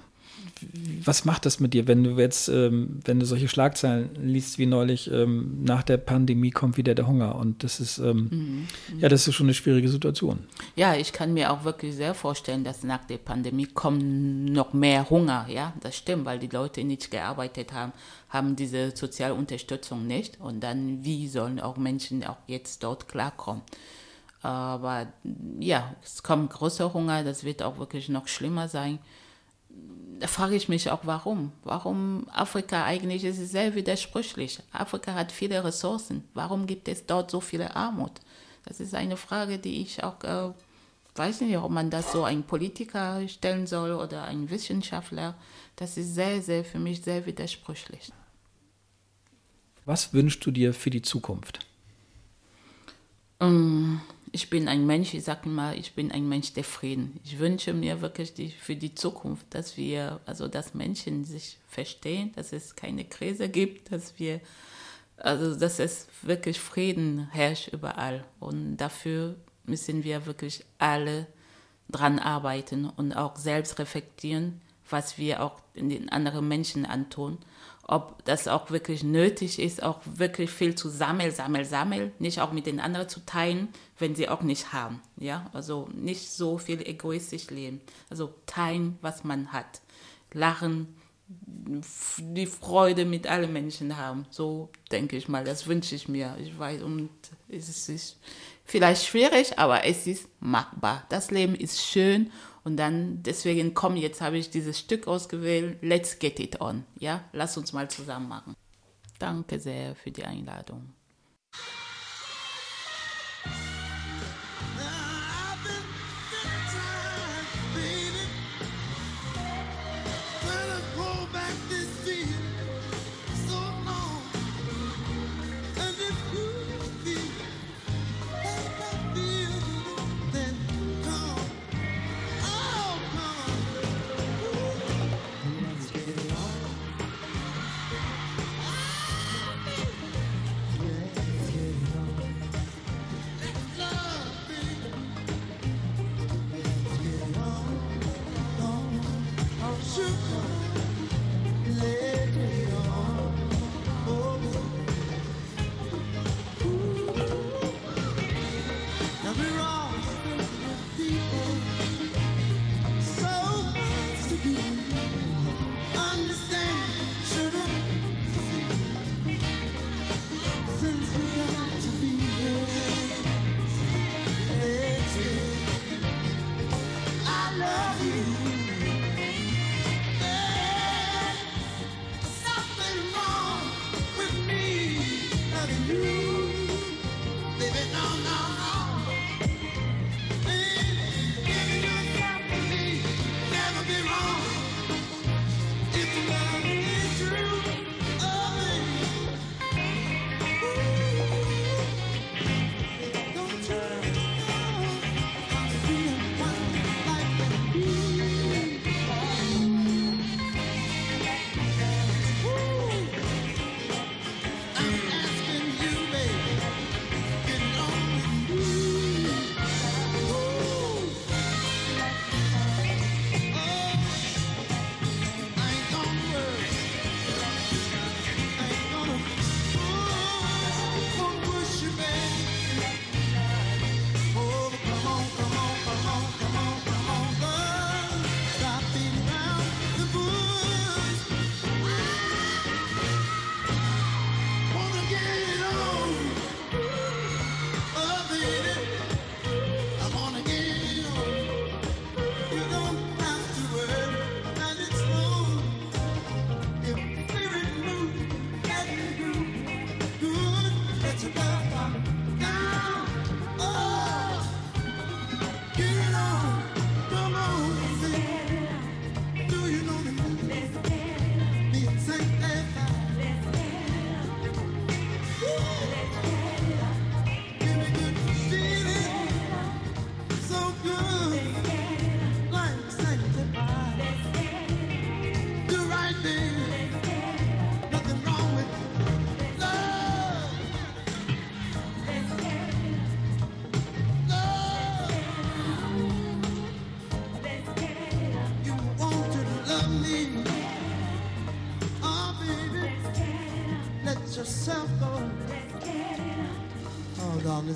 Was macht das mit dir, wenn du jetzt, ähm, wenn du solche Schlagzeilen liest wie neulich, ähm, nach der Pandemie kommt wieder der Hunger und das ist, ähm, mhm. ja, das ist schon eine schwierige Situation. Ja, ich kann mir auch wirklich sehr vorstellen, dass nach der Pandemie kommt noch mehr Hunger, ja, das stimmt, weil die Leute nicht gearbeitet haben, haben diese soziale Unterstützung nicht und dann, wie sollen auch Menschen auch jetzt dort klarkommen? Aber ja, es kommt großer Hunger, das wird auch wirklich noch schlimmer sein. Da frage ich mich auch, warum? Warum Afrika eigentlich, ist es sehr widersprüchlich. Afrika hat viele Ressourcen. Warum gibt es dort so viele Armut? Das ist eine Frage, die ich auch, äh, weiß nicht, ob man das so einem Politiker stellen soll oder einem Wissenschaftler. Das ist sehr, sehr, für mich sehr widersprüchlich. Was wünschst du dir für die Zukunft? Um, Ich bin ein Mensch, ich sage mal, ich bin ein Mensch der Frieden. Ich wünsche mir wirklich die, für die Zukunft, dass wir, also dass Menschen sich verstehen, dass es keine Krise gibt, dass wir, also dass es wirklich Frieden herrscht überall. Und dafür müssen wir wirklich alle dran arbeiten und auch selbst reflektieren, was wir auch in den anderen Menschen antun. Ob das auch wirklich nötig ist, auch wirklich viel zu sammeln, sammeln, sammeln, nicht auch mit den anderen zu teilen, wenn sie auch nicht haben. Ja, also nicht so viel egoistisch leben. Also teilen, was man hat. Lachen, die Freude mit allen Menschen haben. So denke ich mal, das wünsche ich mir. Ich weiß, und es ist vielleicht schwierig, aber es ist machbar. Das Leben ist schön. Und dann, deswegen, komm, jetzt habe ich dieses Stück ausgewählt, let's get it on. Ja, lass uns mal zusammen machen. Danke sehr für die Einladung. Yeah.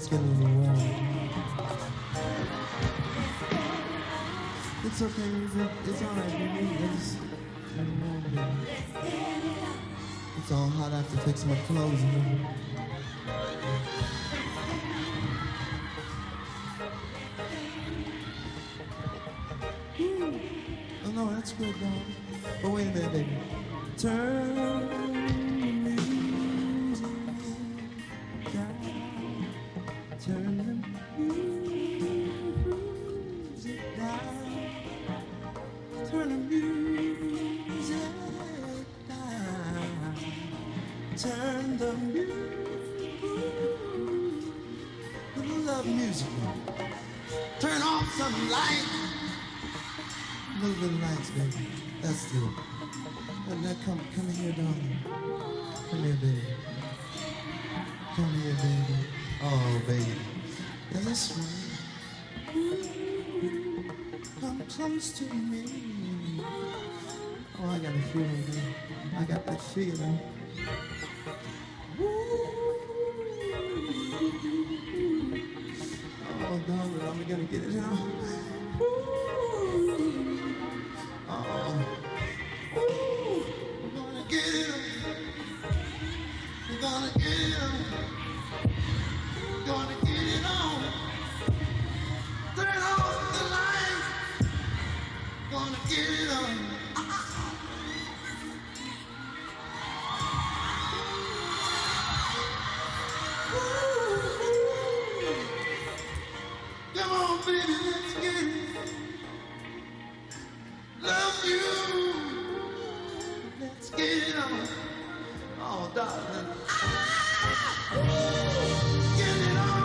It's getting a little warm. It's okay, it's all right, baby. It's, it's all hot. I have to fix my clothes. Oh no, that's good, dog. But wait a minute, baby. Turn the music down. Turn the music down. Turn the music down. Turn the music. Love music. Turn off some lights. A little bit of lights, baby. That's good. And now come, come here, darling. Come here, baby. Come here, baby. Oh, baby. Yeah, that's right. Come close to me. Oh, I got a feeling, baby. I got that feeling. Oh, darling, I'm gonna get it out. Oh, we're gonna get it on. We're gonna get it on. We're gonna get it on. Turn off the lights. We're gonna get it on. Come on, baby, let's get it. Love you. Let's get it on. Oh, darling. Get it on.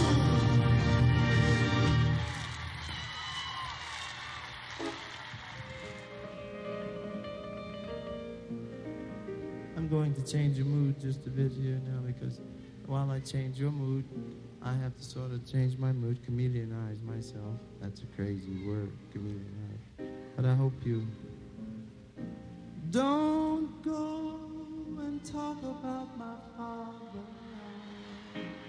I'm going to change your mood just a bit here now because while I change your mood, I have to sort of change my mood, chameleonize myself. That's a crazy word, chameleonize. But I hope you don't go and talk about my father.